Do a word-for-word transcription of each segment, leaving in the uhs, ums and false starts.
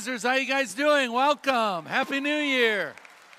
visitors, how you guys doing? Welcome. Happy New Year.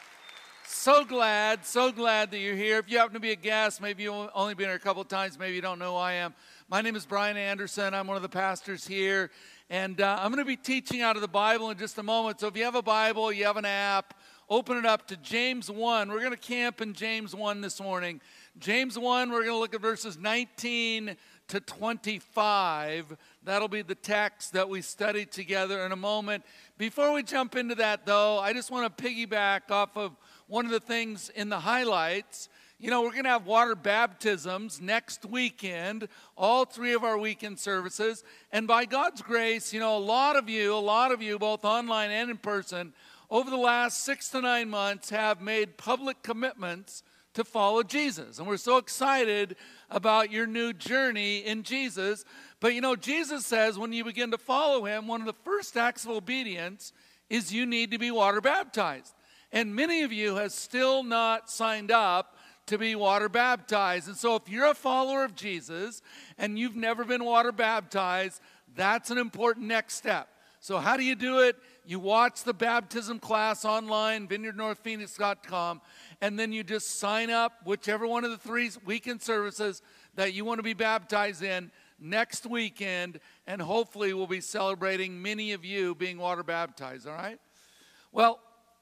So glad, so glad that you're here. If you happen to be a guest, maybe you've only been here a couple of times, maybe you don't know who I am. My name is Brian Anderson. I'm one of the pastors here, and uh, I'm going to be teaching out of the Bible in just a moment. So if you have a Bible, you have an app, open it up to James one. We're going to camp in James one this morning. James one, we're going to look at verses nineteen to twenty-five. That'll be the text that we study together in a moment. Before we jump into that, though, I just want to piggyback off of one of the things in the highlights. You know, we're going to have water baptisms next weekend, all three of our weekend services. And by God's grace, you know, a lot of you, a lot of you, both online and in person, over the last six to nine months have made public commitments to follow Jesus. And we're so excited about your new journey in Jesus. But you know, Jesus says when you begin to follow him, one of the first acts of obedience is you need to be water baptized. And many of you have still not signed up to be water baptized. And so if you're a follower of Jesus and you've never been water baptized, that's an important next step. So how do you do it? You watch the baptism class online, vineyard north phoenix dot com, and then you just sign up whichever one of the three weekend services that you want to be baptized in next weekend, and hopefully we'll be celebrating many of you being water baptized, all right? Well,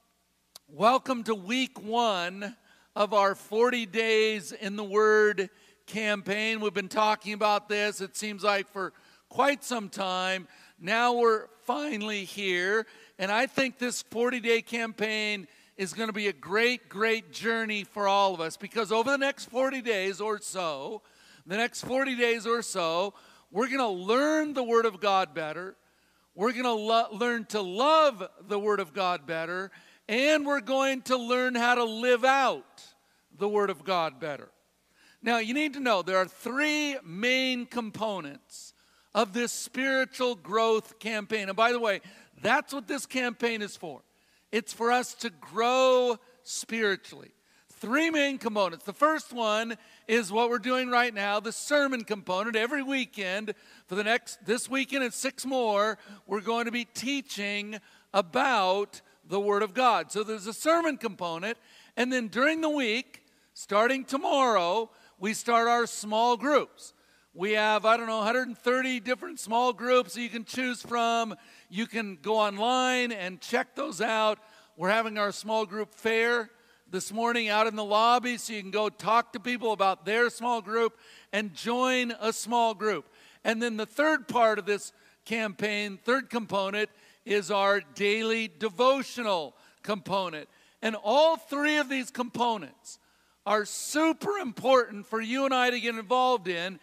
welcome to week one of our forty days in the Word campaign. We've been talking about this, it seems like, for quite some time. Now we're finally here, and I think this forty-day campaign is going to be a great, great journey for all of us, because over the next forty days or so, the next forty days or so, we're going to learn the Word of God better, we're going to lo- learn to love the Word of God better, and we're going to learn how to live out the Word of God better. Now, you need to know there are three main components of this spiritual growth campaign. And by the way, that's what this campaign is for. It's for us to grow spiritually. Three main components. The first one is what we're doing right now, the sermon component. Every weekend, for the next, this weekend and six more, we're going to be teaching about the Word of God. So there's a sermon component, and then during the week, starting tomorrow, we start our small groups. We have, I don't know, one hundred thirty different small groups that you can choose from. You can go online and check those out. We're having our small group fair this morning out in the lobby, so you can go talk to people about their small group and join a small group. And then the third part of this campaign, third component, is our daily devotional component. And all three of these components are super important for you and I to get involved in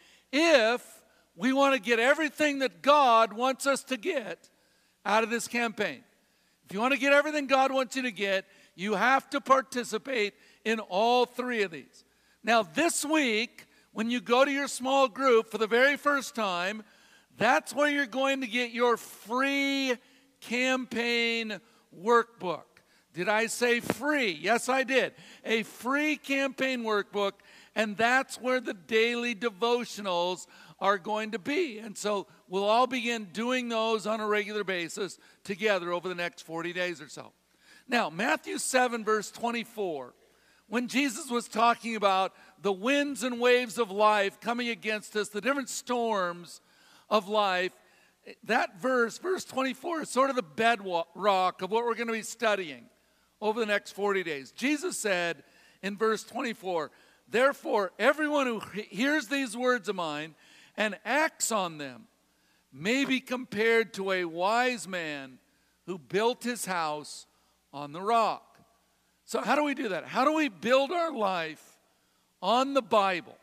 if we want to get everything that God wants us to get out of this campaign. If you want to get everything God wants you to get, you have to participate in all three of these. Now, this week, when you go to your small group for the very first time, that's where you're going to get your free campaign workbook. Did I say free? Yes, I did. A free campaign workbook, and that's where the daily devotionals are going to be. And so we'll all begin doing those on a regular basis together over the next forty days or so. Now, Matthew seven, verse twenty-four, when Jesus was talking about the winds and waves of life coming against us, the different storms of life, that verse, verse twenty-four, is sort of the bedrock of what we're going to be studying over the next forty days. Jesus said in verse twenty-four, "Therefore, everyone who hears these words of mine and acts on them may be compared to a wise man who built his house on the rock." So how do we do that? How do we build our life on the Bible?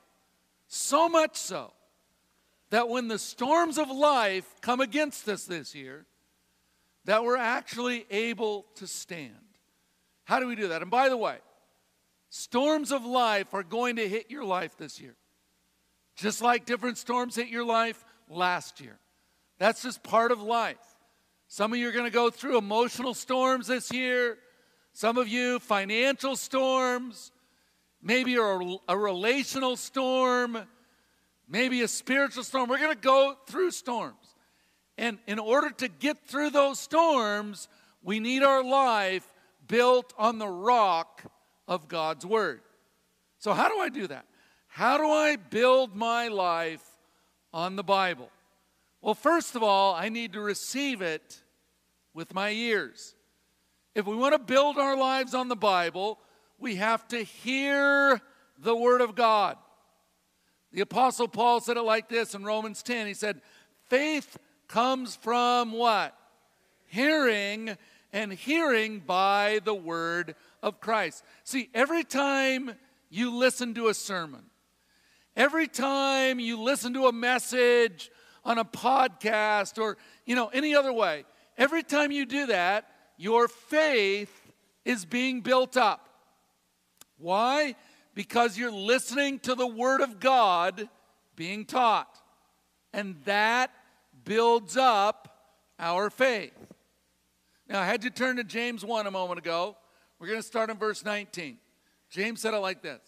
So much so that when the storms of life come against us this year, that we're actually able to stand. How do we do that? And by the way, storms of life are going to hit your life this year, just like different storms hit your life last year. That's just part of life. Some of you are going to go through emotional storms this year. Some of you, financial storms. Maybe a, a relational storm. Maybe a spiritual storm. We're going to go through storms. And in order to get through those storms, we need our life built on the rock of God's Word. So how do I do that? How do I build my life on the Bible? Well, first of all, I need to receive it with my ears. If we want to build our lives on the Bible, we have to hear the Word of God. The Apostle Paul said it like this in Romans ten. He said, faith comes from what? Hearing, and hearing by the Word of Christ. See, every time you listen to a sermon, every time you listen to a message on a podcast or, you know, any other way, every time you do that, your faith is being built up. Why? Because you're listening to the Word of God being taught. And that builds up our faith. Now, I had you turn to James one a moment ago. We're going to start in verse nineteen. James said it like this.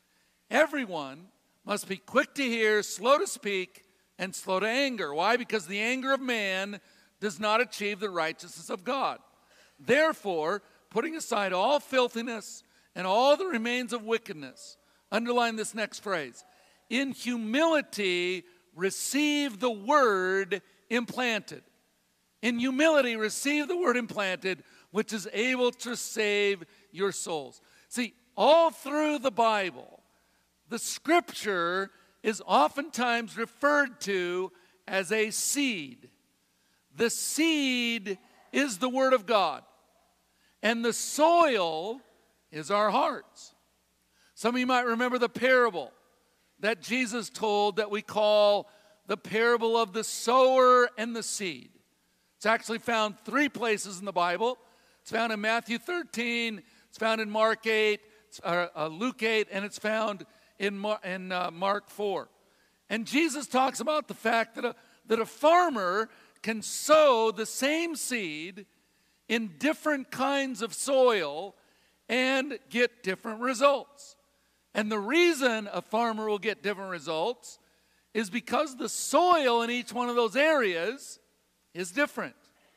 Everyone must be quick to hear, slow to speak, and slow to anger. Why? Because the anger of man does not achieve the righteousness of God. Therefore, putting aside all filthiness and all the remains of wickedness, underline this next phrase, in humility receive the word implanted. In humility receive the word implanted, which is able to save your souls. See, all through the Bible, the Scripture is oftentimes referred to as a seed. The seed is the Word of God, and the soil is our hearts. Some of you might remember the parable that Jesus told that we call the parable of the sower and the seed. It's actually found three places in the Bible. It's found in Matthew thirteen, it's found in Mark eight, uh, uh, Luke eight, and it's found in, Mar- in uh, Mark four. And Jesus talks about the fact that a, that a farmer can sow the same seed in different kinds of soil and get different results. And the reason a farmer will get different results is because the soil in each one of those areas is different.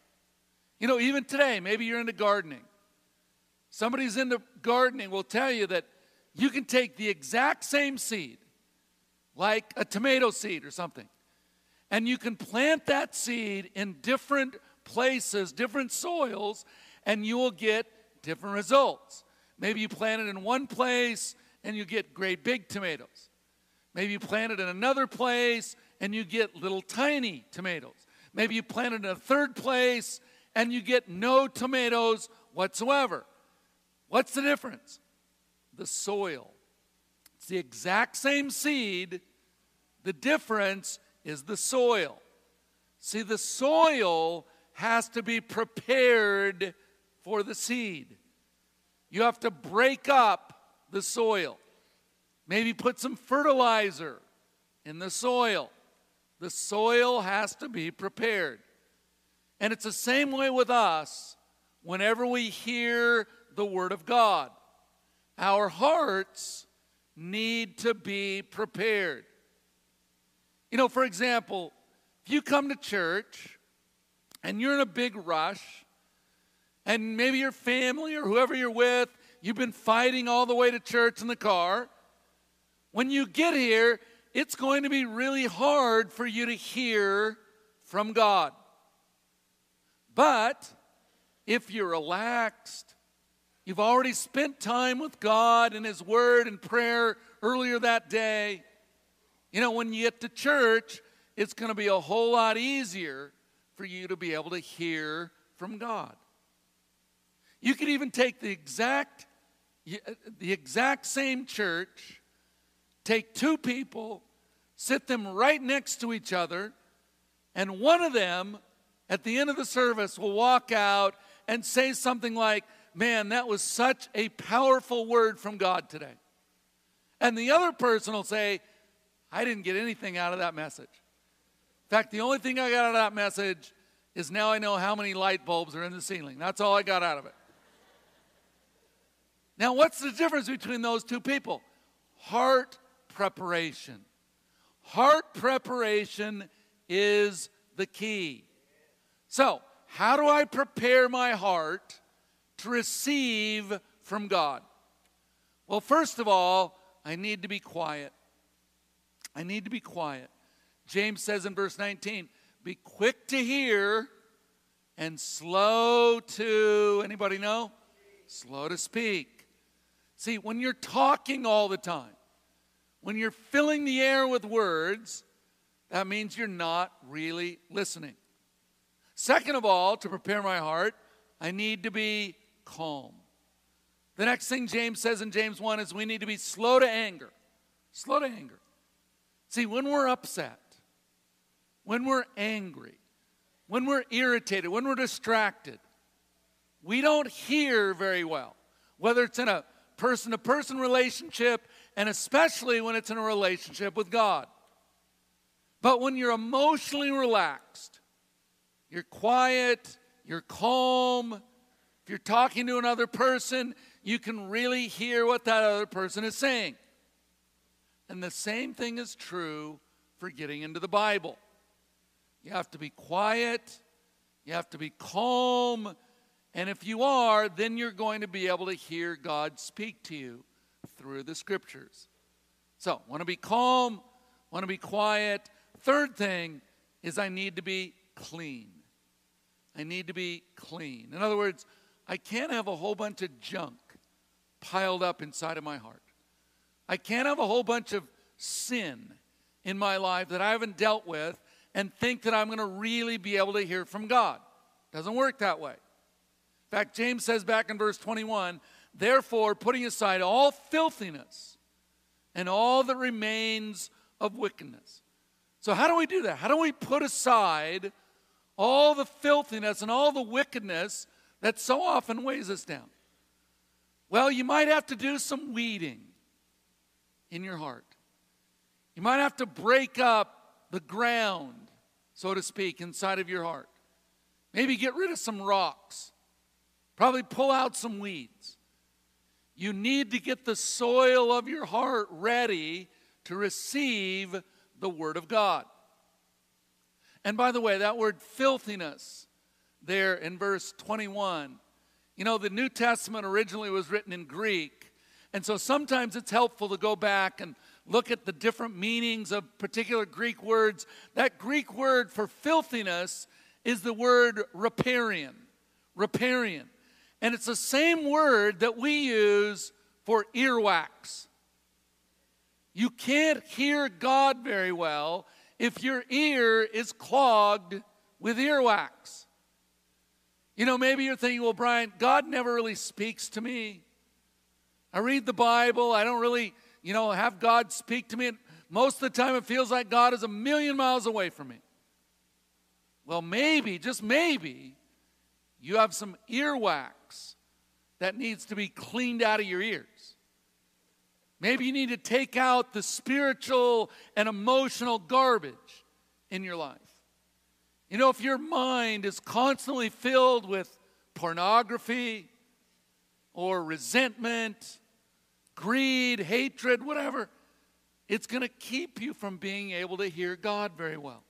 You know, even today, maybe you're into gardening. Somebody's into gardening will tell you that you can take the exact same seed, like a tomato seed or something, and you can plant that seed in different places, different soils, and you will get different results. Maybe you plant it in one place and you get great big tomatoes. Maybe you plant it in another place and you get little tiny tomatoes. Maybe you plant it in a third place and you get no tomatoes whatsoever. What's the difference? The soil. It's the exact same seed. The difference is the soil. See, the soil has to be prepared for the seed. You have to break up the soil. Maybe put some fertilizer in the soil. The soil has to be prepared. And it's the same way with us whenever we hear the Word of God. Our hearts need to be prepared. You know, for example, if you come to church and you're in a big rush, and maybe your family or whoever you're with, you've been fighting all the way to church in the car, when you get here, it's going to be really hard for you to hear from God. But if you're relaxed, you've already spent time with God and His Word and prayer earlier that day, you know, when you get to church, it's going to be a whole lot easier for you to be able to hear from God. You could even take the exact, the exact same church, take two people, sit them right next to each other, and one of them, at the end of the service, will walk out and say something like, "Man, that was such a powerful word from God today." And the other person will say, "I didn't get anything out of that message. In fact, the only thing I got out of that message is now I know how many light bulbs are in the ceiling. That's all I got out of it." Now, what's the difference between those two people? Heart preparation. Heart preparation is the key. So, how do I prepare my heart to receive from God? Well, first of all, I need to be quiet. I need to be quiet. James says in verse nineteen, be quick to hear and slow to, anybody know? Slow to speak. See, when you're talking all the time, when you're filling the air with words, that means you're not really listening. Second of all, to prepare my heart, I need to be calm. The next thing James says in James one is we need to be slow to anger. Slow to anger. See, when we're upset, when we're angry, when we're irritated, when we're distracted, we don't hear very well, whether it's in a person-to-person relationship and especially when it's in a relationship with God. But when you're emotionally relaxed, you're quiet, you're calm, if you're talking to another person, you can really hear what that other person is saying. And the same thing is true for getting into the Bible. You have to be quiet, you have to be calm, and if you are, then you're going to be able to hear God speak to you through the Scriptures. So, want to be calm, want to be quiet. Third thing is I need to be clean. I need to be clean. In other words, I can't have a whole bunch of junk piled up inside of my heart. I can't have a whole bunch of sin in my life that I haven't dealt with and think that I'm going to really be able to hear from God. Doesn't work that way. In fact, James says back in verse twenty-one, therefore, putting aside all filthiness and all that remains of wickedness. So how do we do that? How do we put aside all the filthiness and all the wickedness that so often weighs us down? Well, you might have to do some weeding in your heart. You might have to break up the ground, so to speak, inside of your heart. Maybe get rid of some rocks. Probably pull out some weeds. You need to get the soil of your heart ready to receive the Word of God. And by the way, that word filthiness there in verse twenty-one, you know, the New Testament originally was written in Greek, and so sometimes it's helpful to go back and look at the different meanings of particular Greek words. That Greek word for filthiness is the word riparian, riparian. And it's the same word that we use for earwax. You can't hear God very well if your ear is clogged with earwax. You know, maybe you're thinking, well, Brian, God never really speaks to me. I read the Bible. I don't really, you know, have God speak to me. And most of the time it feels like God is a million miles away from me. Well, maybe, just maybe, you have some earwax that needs to be cleaned out of your ears. Maybe you need to take out the spiritual and emotional garbage in your life. You know, if your mind is constantly filled with pornography or resentment, greed, hatred, whatever, it's going to keep you from being able to hear God very well.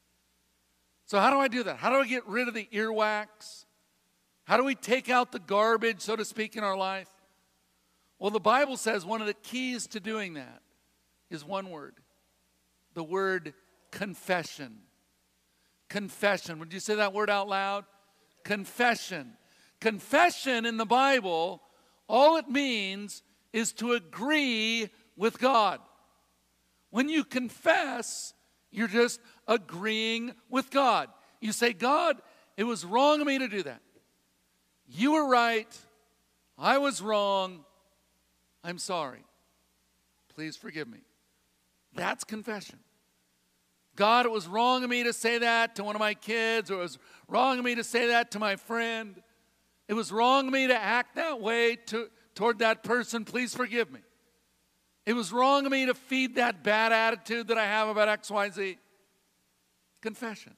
So how do I do that? How do I get rid of the earwax? How do we take out the garbage, so to speak, in our life? Well, the Bible says one of the keys to doing that is one word. The word confession. Confession. Would you say that word out loud? Confession. Confession in the Bible, all it means is to agree with God. When you confess, you're just agreeing with God. You say, God, it was wrong of me to do that. You were right. I was wrong. I'm sorry. Please forgive me. That's confession. God, it was wrong of me to say that to one of my kids, or it was wrong of me to say that to my friend. It was wrong of me to act that way to, toward that person. Please forgive me. It was wrong of me to feed that bad attitude that I have about X, Y, Z. Confession.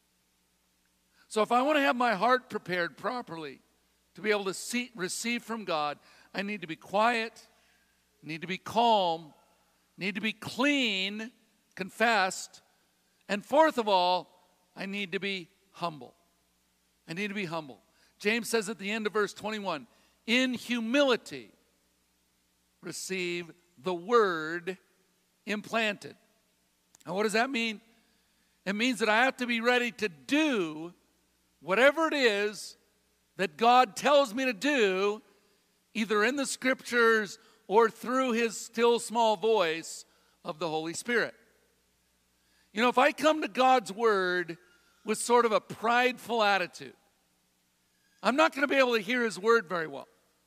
So if I want to have my heart prepared properly to be able to see, receive from God, I need to be quiet, need to be calm, need to be clean, confessed, and fourth of all, I need to be humble. I need to be humble. James says at the end of verse twenty-one, in humility, receive the word implanted. And what does that mean? It means that I have to be ready to do whatever it is that God tells me to do, either in the scriptures or through his still small voice of the Holy Spirit. You know, if I come to God's word with sort of a prideful attitude, I'm not going to be able to hear his word very well.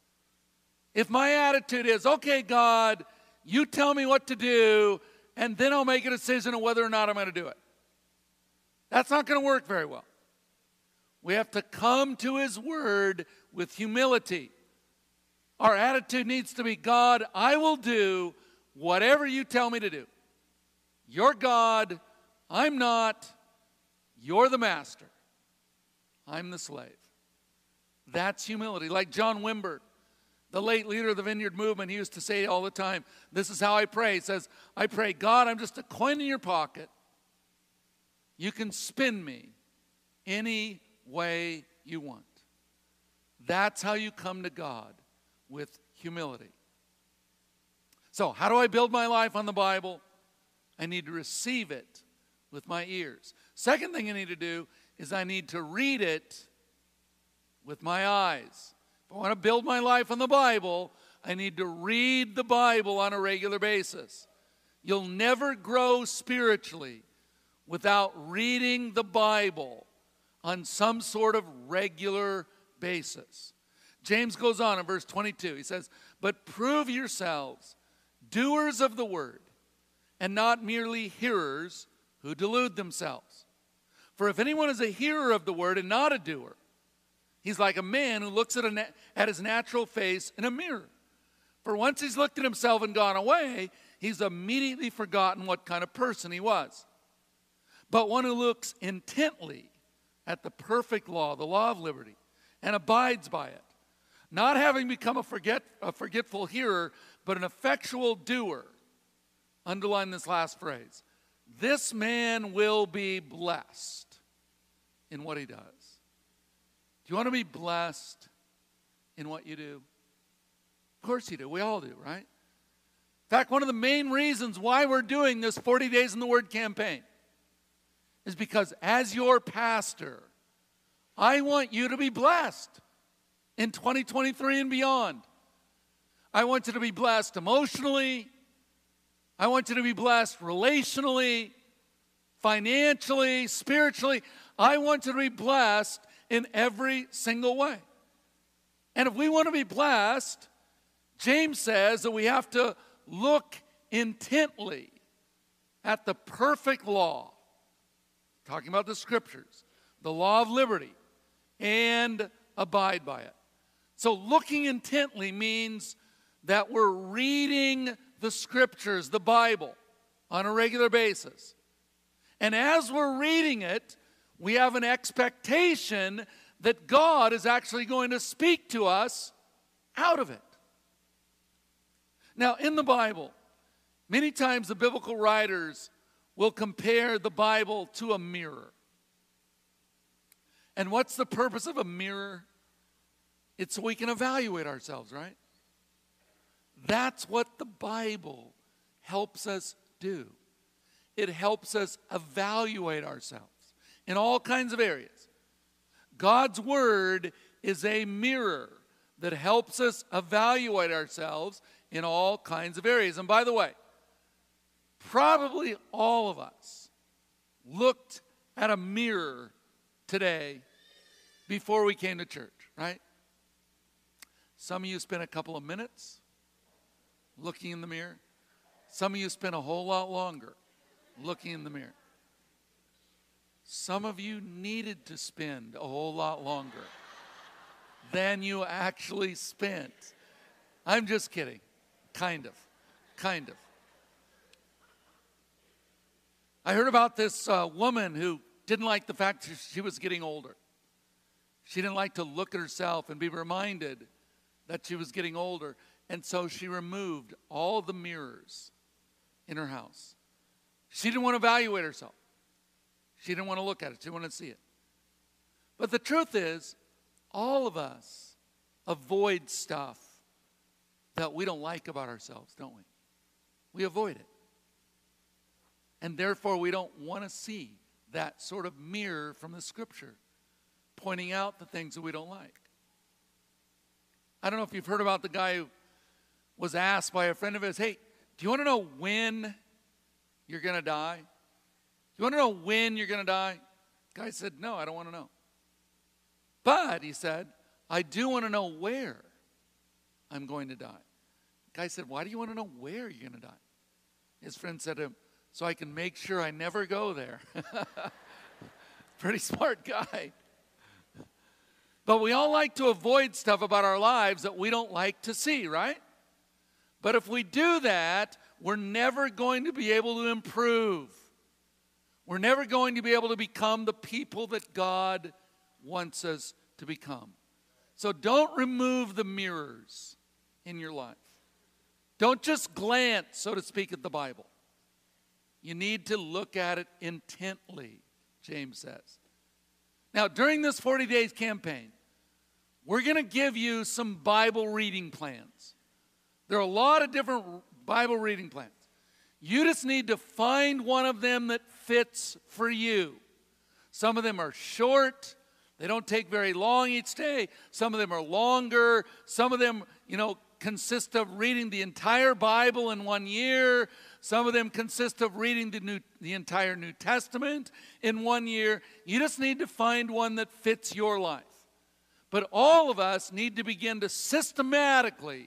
If my attitude is, okay, God, you tell me what to do, and then I'll make a decision on whether or not I'm going to do it. That's not going to work very well. We have to come to his word with humility. Our attitude needs to be, God, I will do whatever you tell me to do. You're God, I'm not. You're the master. I'm the slave. That's humility. Like John Wimber, the late leader of the Vineyard Movement, he used to say all the time, this is how I pray. He says, I pray, God, I'm just a coin in your pocket. You can spin me any way you want. That's how you come to God, with humility. So, how do I build my life on the Bible? I need to receive it with my ears. Second thing I need to do is I need to read it with my eyes. If I want to build my life on the Bible, I need to read the Bible on a regular basis. You'll never grow spiritually without reading the Bible on some sort of regular basis. James goes on in verse twenty-two. He says, but prove yourselves doers of the word, and not merely hearers who delude themselves. For if anyone is a hearer of the word and not a doer, he's like a man who looks at, a na- at his natural face in a mirror. For once he's looked at himself and gone away, he's immediately forgotten what kind of person he was. But one who looks intently at the perfect law, the law of liberty, and abides by it, not having become a, forget, a forgetful hearer, but an effectual doer. Underline this last phrase. This man will be blessed in what he does. Do you want to be blessed in what you do? Of course you do. We all do, right? In fact, one of the main reasons why we're doing this forty Days in the Word campaign is because as your pastor, I want you to be blessed in twenty twenty-three and beyond. I want you to be blessed emotionally. I want you to be blessed relationally, financially, spiritually. I want you to be blessed in every single way. And if we want to be blessed, James says that we have to look intently at the perfect law, talking about the scriptures, the law of liberty, and abide by it. So looking intently means that we're reading the scriptures, the Bible, on a regular basis. And as we're reading it, we have an expectation that God is actually going to speak to us out of it. Now, in the Bible, many times the biblical writers will compare the Bible to a mirror. And what's the purpose of a mirror? It's so we can evaluate ourselves, right? That's what the Bible helps us do. It helps us evaluate ourselves in all kinds of areas. God's Word is a mirror that helps us evaluate ourselves in all kinds of areas. And by the way, probably all of us looked at a mirror today before we came to church, right? Some of you spent a couple of minutes looking in the mirror. Some of you spent a whole lot longer looking in the mirror. Some of you needed to spend a whole lot longer than you actually spent. I'm just kidding. Kind of. Kind of. I heard about this uh, woman who didn't like the fact that she was getting older. She didn't like to look at herself and be reminded that she was getting older. And so she removed all the mirrors in her house. She didn't want to evaluate herself. She didn't want to look at it. She didn't want to see it. But the truth is, all of us avoid stuff that we don't like about ourselves, don't we? We avoid it. And therefore, we don't want to see that sort of mirror from the Scripture pointing out the things that we don't like. I don't know if you've heard about the guy who was asked by a friend of his, hey, do you want to know when you're going to die? Do you want to know when you're going to die? The guy said, no, I don't want to know. But, he said, I do want to know where I'm going to die. The guy said, why do you want to know where you're going to die? His friend said to him, so I can make sure I never go there. Pretty smart guy. But we all like to avoid stuff about our lives that we don't like to see, right? But if we do that, we're never going to be able to improve. We're never going to be able to become the people that God wants us to become. So don't remove the mirrors in your life. Don't just glance, so to speak, at the Bible. You need to look at it intently, James says. Now, during this forty days campaign, we're going to give you some Bible reading plans. There are a lot of different Bible reading plans. You just need to find one of them that fits for you. Some of them are short. They don't take very long each day. Some of them are longer. Some of them, you know, consist of reading the entire Bible in one year. Some of them consist of reading the, new, the entire New Testament in one year. You just need to find one that fits your life. But all of us need to begin to systematically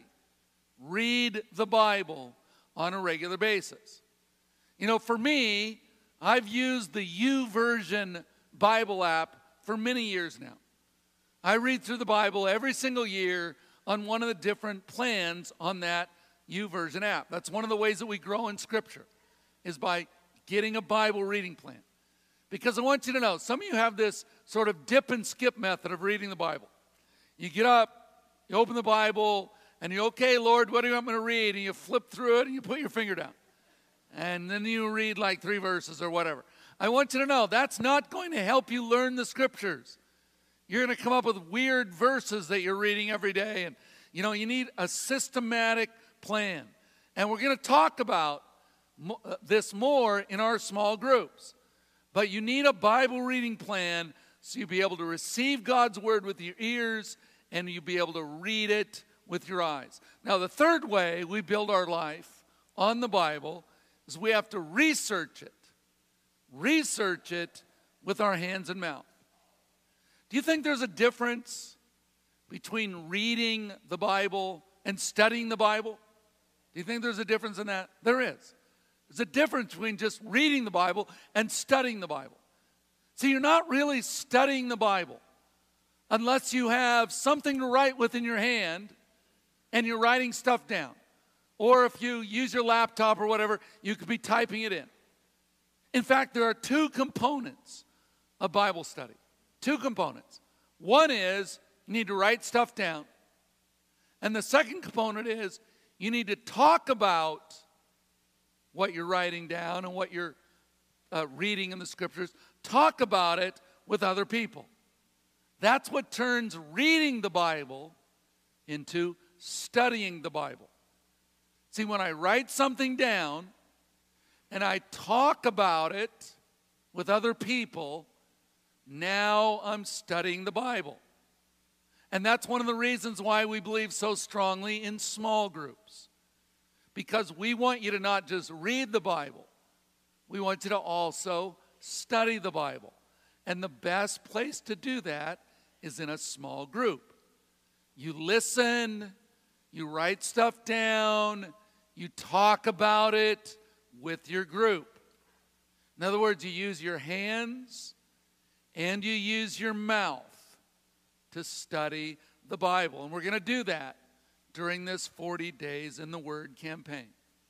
read the Bible on a regular basis. You know, for me, I've used the YouVersion Bible app for many years now. I read through the Bible every single year on one of the different plans on that YouVersion app. That's one of the ways that we grow in Scripture, is by getting a Bible reading plan. Because I want you to know, some of you have this sort of dip and skip method of reading the Bible. You get up, you open the Bible, and you're, okay, Lord, what do you want me to read? And you flip through it and you put your finger down. And then you read like three verses or whatever. I want you to know, that's not going to help you learn the Scriptures. You're going to come up with weird verses that you're reading every day. And, you know, you need a systematic plan. And we're going to talk about this more in our small groups. But you need a Bible reading plan so you'll be able to receive God's Word with your ears and you'll be able to read it with your eyes. Now, the third way we build our life on the Bible is we have to research it. Research it with our hands and mouth. Do you think there's a difference between reading the Bible and studying the Bible? Do you think there's a difference in that? There is. There's a difference between just reading the Bible and studying the Bible. See, you're not really studying the Bible unless you have something to write with in your hand and you're writing stuff down. Or if you use your laptop or whatever, you could be typing it in. In fact, there are two components of Bible study. Two components. One is you need to write stuff down. And the second component is you need to talk about what you're writing down and what you're uh, reading in the Scriptures. Talk about it with other people. That's what turns reading the Bible into studying the Bible. See, when I write something down and I talk about it with other people, now I'm studying the Bible. And that's one of the reasons why we believe so strongly in small groups. Because we want you to not just read the Bible, we want you to also study the Bible. And the best place to do that is in a small group. You listen, you write stuff down, you talk about it with your group. In other words, you use your hands and you use your mouth to study the Bible. And we're going to do that during this forty days in the Word campaign.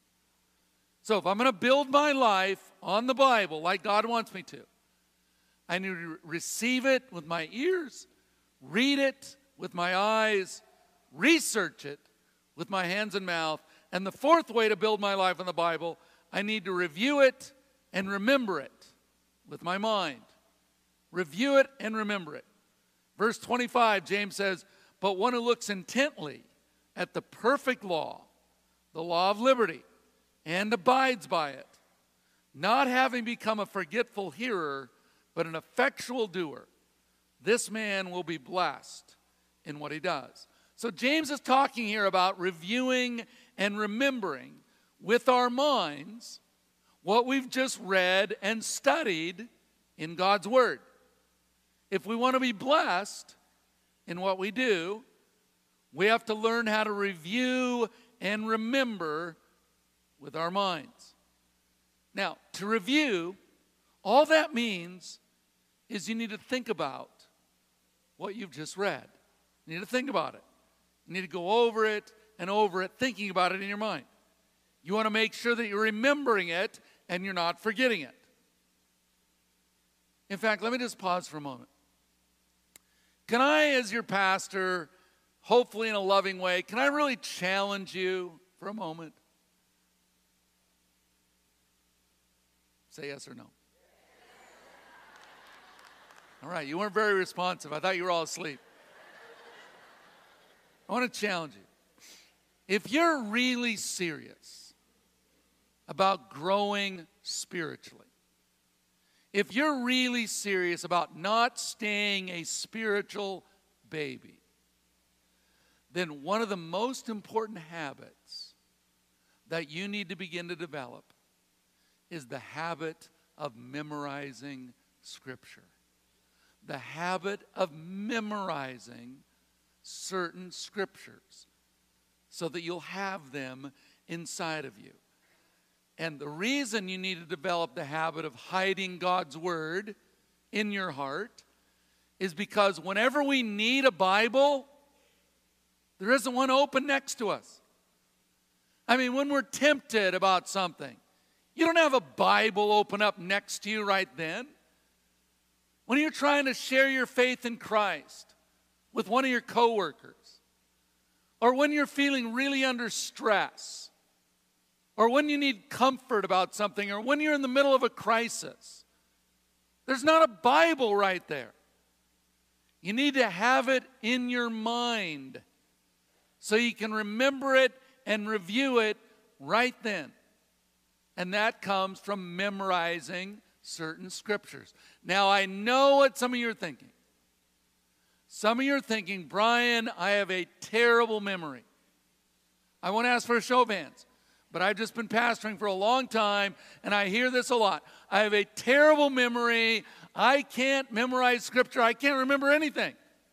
So if I'm going to build my life on the Bible like God wants me to, I need to receive it with my ears, read it with my eyes, research it with my hands and mouth. And the fourth way to build my life on the Bible, I need to review it and remember it with my mind. Review it and remember it. Verse twenty-five, James says, but one who looks intently at the perfect law, the law of liberty, and abides by it, not having become a forgetful hearer, but an effectual doer, this man will be blessed in what he does. So James is talking here about reviewing and remembering with our minds what we've just read and studied in God's Word. If we want to be blessed in what we do, we have to learn how to review and remember with our minds. Now, to review, all that means is you need to think about what you've just read. You need to think about it. You need to go over it and over it, thinking about it in your mind. You want to make sure that you're remembering it and you're not forgetting it. In fact, let me just pause for a moment. Can I, as your pastor, hopefully in a loving way, can I really challenge you for a moment? Say yes or no. All right, you weren't very responsive. I thought you were all asleep. I want to challenge you. If you're really serious about growing spiritually, if you're really serious about not staying a spiritual baby, then one of the most important habits that you need to begin to develop is the habit of memorizing Scripture. The habit of memorizing certain Scriptures so that you'll have them inside of you. And the reason you need to develop the habit of hiding God's Word in your heart is because whenever we need a Bible, there isn't one open next to us. I mean, when we're tempted about something, you don't have a Bible open up next to you right then. When you're trying to share your faith in Christ with one of your coworkers, or when you're feeling really under stress, or when you need comfort about something, or when you're in the middle of a crisis, there's not a Bible right there. You need to have it in your mind so you can remember it and review it right then. And that comes from memorizing certain Scriptures. Now, I know what some of you are thinking. Some of you are thinking, Brian, I have a terrible memory. I won't ask for a show of hands, but I've just been pastoring for a long time, and I hear this a lot. I have a terrible memory. I can't memorize Scripture. I can't remember anything.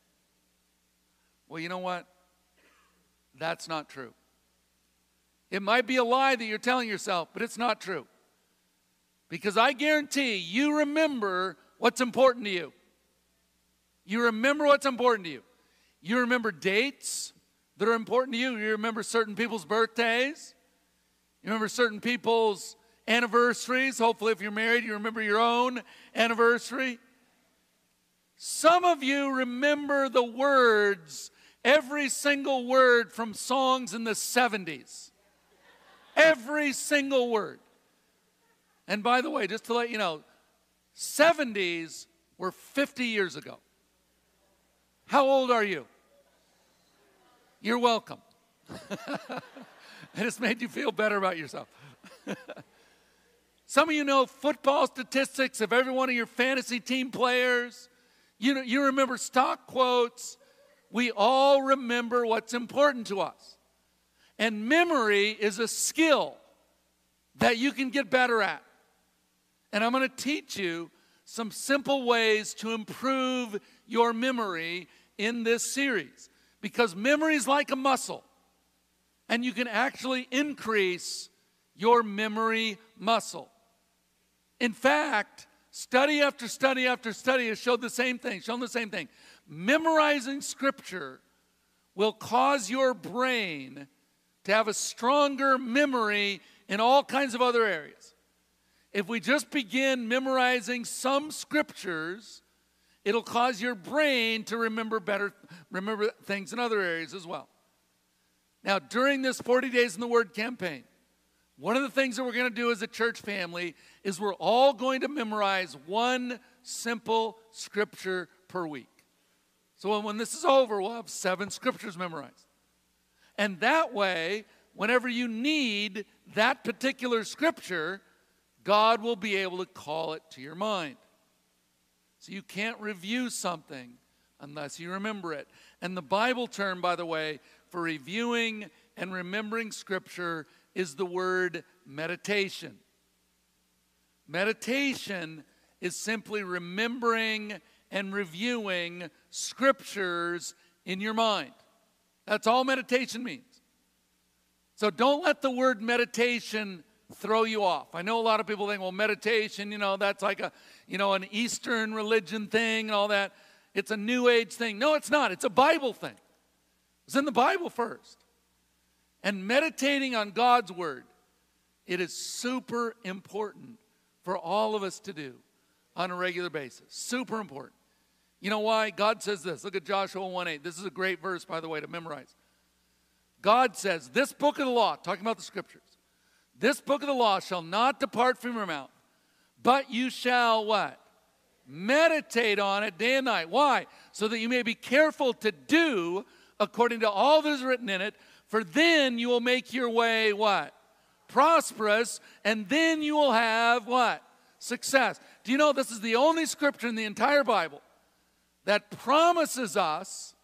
Well, you know what? That's not true. It might be a lie that you're telling yourself, but it's not true. Because I guarantee you remember what's important to you. You remember what's important to you. You remember dates that are important to you. You remember certain people's birthdays. You remember certain people's anniversaries. Hopefully, if you're married, you remember your own anniversary. Some of you remember the words, every single word from songs in the seventies. Every single word. And by the way, just to let you know, seventies were fifty years ago. How old are you? You're welcome. I just made you feel better about yourself. Some of you know football statistics of every one of your fantasy team players. You know, you remember stock quotes. We all remember what's important to us. And memory is a skill that you can get better at. And I'm going to teach you some simple ways to improve your memory in this series. Because memory is like a muscle. And you can actually increase your memory muscle. In fact, study after study after study has showed the same thing, shown the same thing. Memorizing Scripture will cause your brain to have a stronger memory in all kinds of other areas. If we just begin memorizing some Scriptures, it'll cause your brain to remember better, remember things in other areas as well. Now, during this forty Days in the Word campaign, one of the things that we're going to do as a church family is we're all going to memorize one simple Scripture per week. So when this is over, we'll have seven scriptures memorized. And that way, whenever you need that particular scripture, God will be able to call it to your mind. So you can't review something unless you remember it. And the Bible term, by the way, for reviewing and remembering scripture is the word meditation. Meditation is simply remembering and reviewing scriptures in your mind. That's all meditation means. So don't let the word meditation throw you off. I know a lot of people think, well, meditation, you know, that's like a, you know, an Eastern religion thing and all that. It's a New Age thing. No, it's not. It's a Bible thing. It's in the Bible first. And meditating on God's word, it is super important for all of us to do on a regular basis. Super important. You know why? God says this. Look at Joshua one eight. This is a great verse, by the way, to memorize. God says, this book of the law, talking about the scriptures, this book of the law shall not depart from your mouth, but you shall what? Meditate on it day and night. Why? So that you may be careful to do according to all that is written in it, for then you will make your way what? Prosperous, and then you will have what? Success. Do you know this is the only scripture in the entire Bible that promises us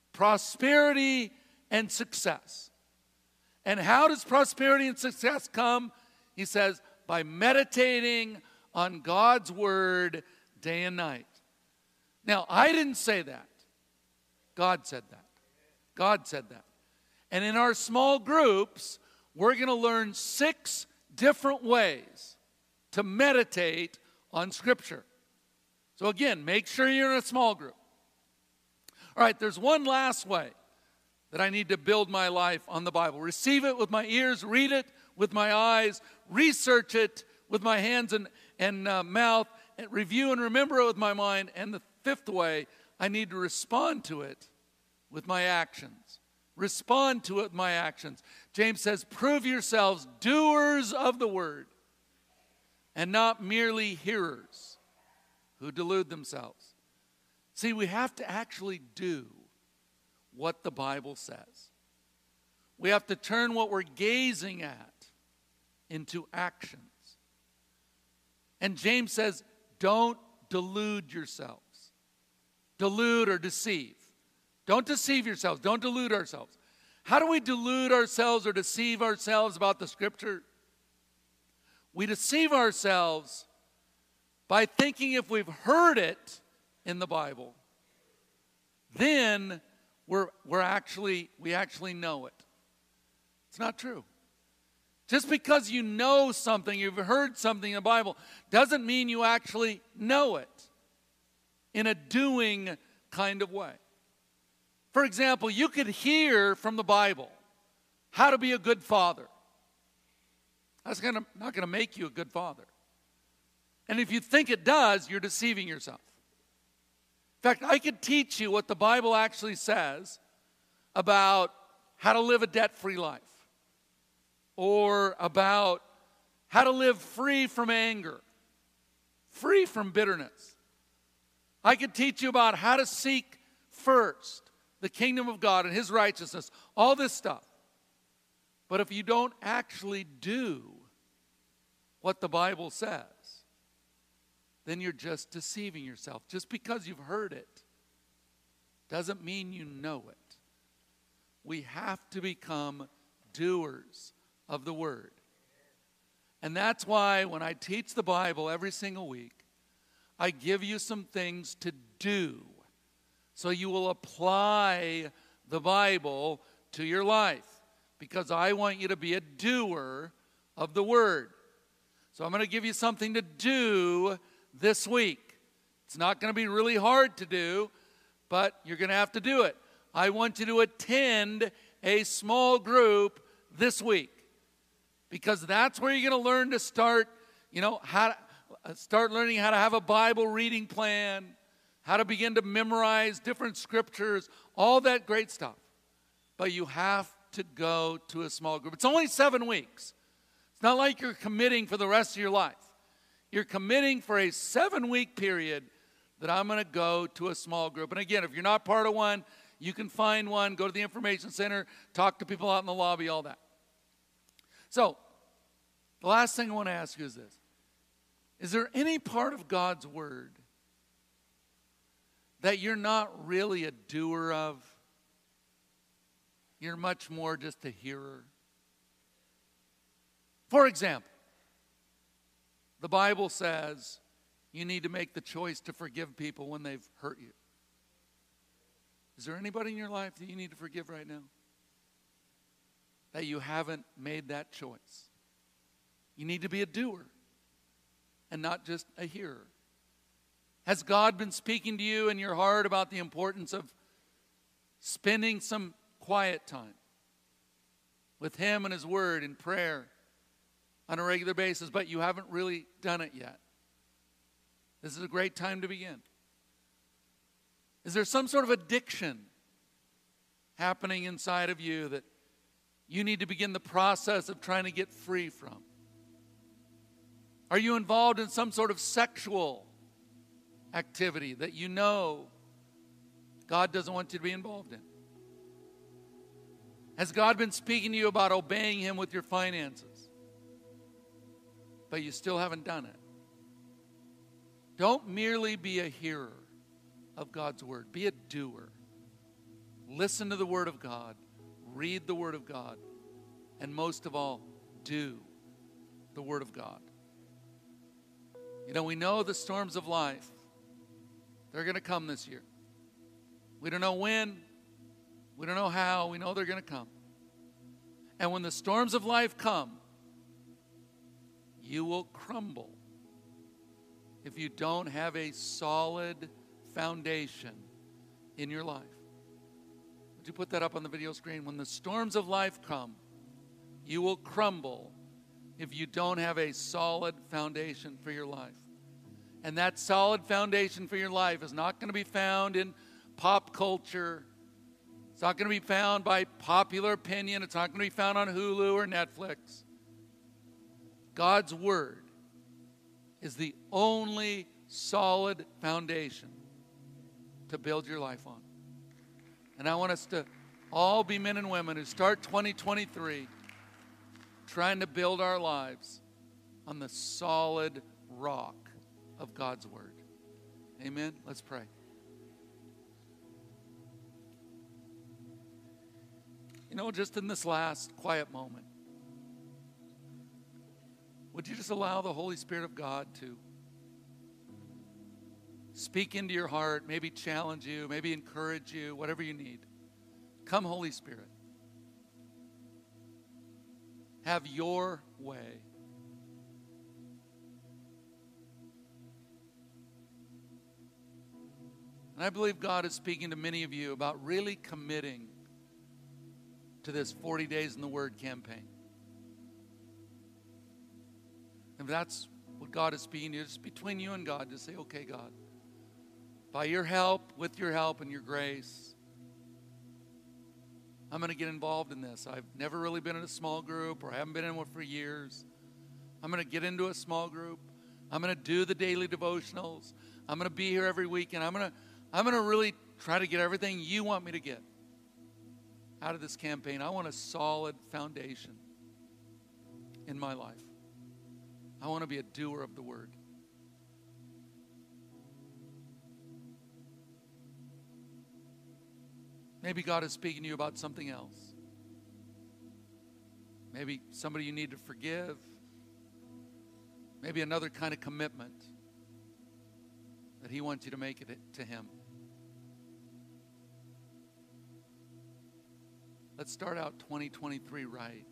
prosperity and success? And how does prosperity and success come? He says, by meditating on God's word day and night. Now, I didn't say that. God said that. God said that. And in our small groups, we're going to learn six different ways to meditate on Scripture. So again, make sure you're in a small group. All right, there's one last way that I need to build my life on the Bible. Receive it with my ears, read it with my eyes, research it with my hands and, and uh, mouth, and review and remember it with my mind. And the fifth way, I need to respond to it with my actions. Respond to it with my actions. James says, prove yourselves doers of the word and not merely hearers who delude themselves. See, we have to actually do what the Bible says. We have to turn what we're gazing at into actions. And James says, don't delude yourselves. Delude or deceive. Don't deceive yourselves. Don't delude ourselves. How do we delude ourselves or deceive ourselves about the Scripture? We deceive ourselves by thinking if we've heard it in the Bible, then we're, we're actually, we actually know it. It's not true. Just because you know something, you've heard something in the Bible, doesn't mean you actually know it in a doing kind of way. For example, you could hear from the Bible how to be a good father. That's gonna, not going to make you a good father. And if you think it does, you're deceiving yourself. In fact, I could teach you what the Bible actually says about how to live a debt-free life, or about how to live free from anger, free from bitterness. I could teach you about how to seek first the kingdom of God and His righteousness, all this stuff. But if you don't actually do what the Bible says, then you're just deceiving yourself. Just because you've heard it doesn't mean you know it. We have to become doers of the word. And that's why when I teach the Bible every single week, I give you some things to do so you will apply the Bible to your life, because I want you to be a doer of the word. So I'm going to give you something to do this week. It's not going to be really hard to do, but you're going to have to do it. I want you to attend a small group this week, because that's where you're going to learn to start, you know, how to, start learning how to have a Bible reading plan, how to begin to memorize different scriptures, all that great stuff. But you have to go to a small group. It's only seven weeks. It's not like you're committing for the rest of your life. You're committing for a seven-week period that I'm going to go to a small group. And again, if you're not part of one, you can find one, go to the information center, talk to people out in the lobby, all that. So, the last thing I want to ask you is this. Is there any part of God's word that you're not really a doer of? You're much more just a hearer. For example, the Bible says you need to make the choice to forgive people when they've hurt you. Is there anybody in your life that you need to forgive right now? That you haven't made that choice? You need to be a doer and not just a hearer. Has God been speaking to you in your heart about the importance of spending some quiet time with Him and His Word in prayer on a regular basis, but you haven't really done it yet? This is a great time to begin. Is there some sort of addiction happening inside of you that you need to begin the process of trying to get free from? Are you involved in some sort of sexual activity that you know God doesn't want you to be involved in? Has God been speaking to you about obeying Him with your finances, but you still haven't done it? Don't merely be a hearer of God's word. Be a doer. Listen to the word of God. Read the word of God. And most of all, do the word of God. You know, we know the storms of life, they're going to come this year. We don't know when. We don't know how. We know they're going to come. And when the storms of life come, you will crumble if you don't have a solid foundation in your life. Would you put that up on the video screen? When the storms of life come, you will crumble if you don't have a solid foundation for your life. And that solid foundation for your life is not going to be found in pop culture. It's not going to be found by popular opinion. It's not going to be found on Hulu or Netflix. God's word is the only solid foundation to build your life on. And I want us to all be men and women who start twenty twenty-three trying to build our lives on the solid rock of God's word. Amen? Let's pray. You know, just in this last quiet moment, would you just allow the Holy Spirit of God to speak into your heart, maybe challenge you, maybe encourage you, whatever you need. Come, Holy Spirit. Have your way. And I believe God is speaking to many of you about really committing to this forty days in the Word campaign. If that's what God is speaking to you, just between you and God, just say, okay, God, by your help, with your help and your grace, I'm going to get involved in this. I've never really been in a small group, or I haven't been in one for years. I'm going to get into a small group. I'm going to do the daily devotionals. I'm going to be here every week, and I'm going to I'm going to really try to get everything you want me to get out of this campaign. I want a solid foundation in my life. I want to be a doer of the word. Maybe God is speaking to you about something else. Maybe somebody you need to forgive. Maybe another kind of commitment that He wants you to make it to Him. Let's start out twenty twenty-three right.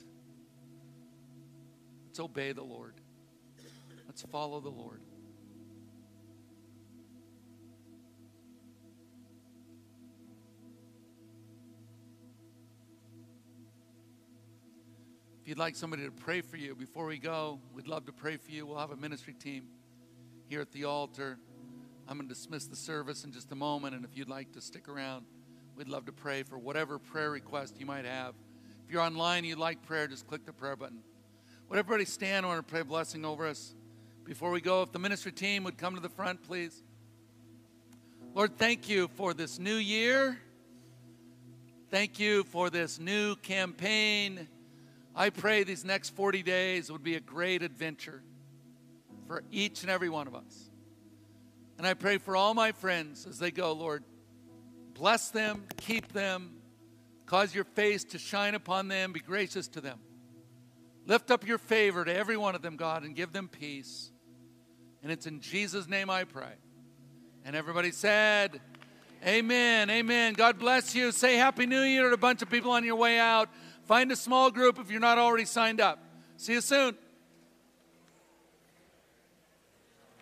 Let's obey the Lord. Let's follow the Lord. If you'd like somebody to pray for you before we go, we'd love to pray for you. We'll have a ministry team here at the altar. I'm going to dismiss the service in just a moment, and if you'd like to stick around, we'd love to pray for whatever prayer request you might have. If you're online and you'd like prayer, just click the prayer button. Would everybody stand? I want to pray a blessing over us. Before we go, if the ministry team would come to the front, please. Lord, thank you for this new year. Thank you for this new campaign. I pray these next forty days would be a great adventure for each and every one of us. And I pray for all my friends as they go, Lord, bless them, keep them, cause your face to shine upon them, be gracious to them. Lift up your favor to every one of them, God, and give them peace. And it's in Jesus' name I pray. And everybody said, amen, amen. God bless you. Say Happy New Year to a bunch of people on your way out. Find a small group if you're not already signed up. See you soon.